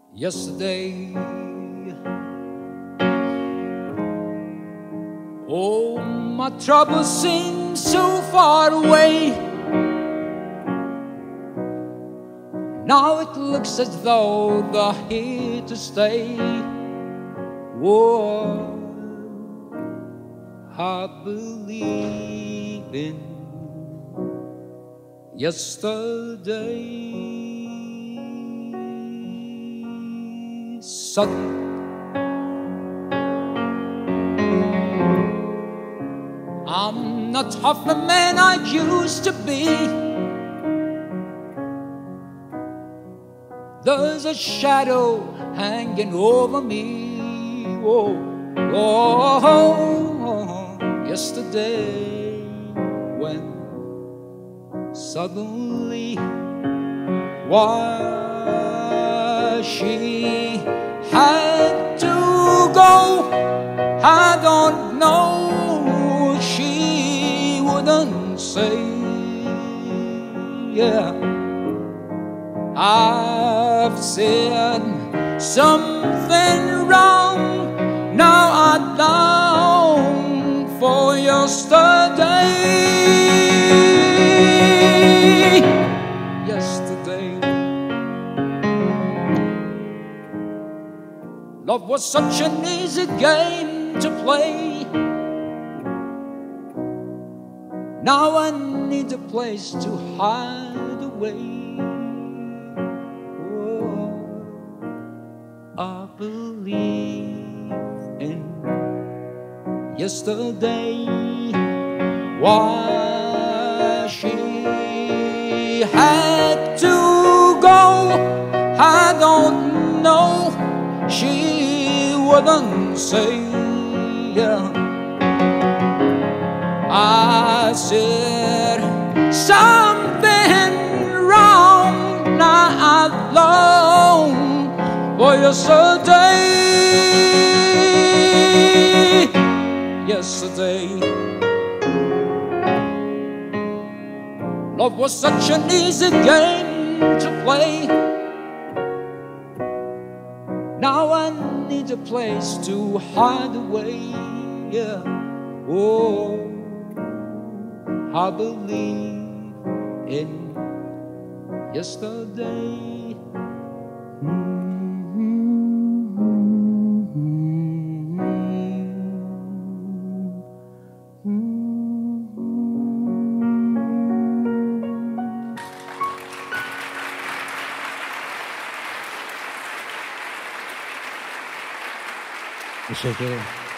yesterday. Oh, my troubles seem so far away. Now it looks as though they're here to stay. Whoa, I believe in yesterday. Sudden I'm not half the man I used to be. There's a shadow hanging over me. Oh, oh, oh, yesterday when suddenly why she had to go, I don't know. She wouldn't say, yeah, I've said something wrong. Now I long for yesterday. Yesterday, love was such an easy game to play. Now I need a place to hide away. Oh, I believe in yesterday. Why she had to go, I don't know. She wouldn't say, yeah. I said something wrong. Now I long for yesterday. Yesterday, love was such an easy game to play. Now I need a place to hide away. Yeah. Oh, I believe in yesterday. Teşekkür ederim.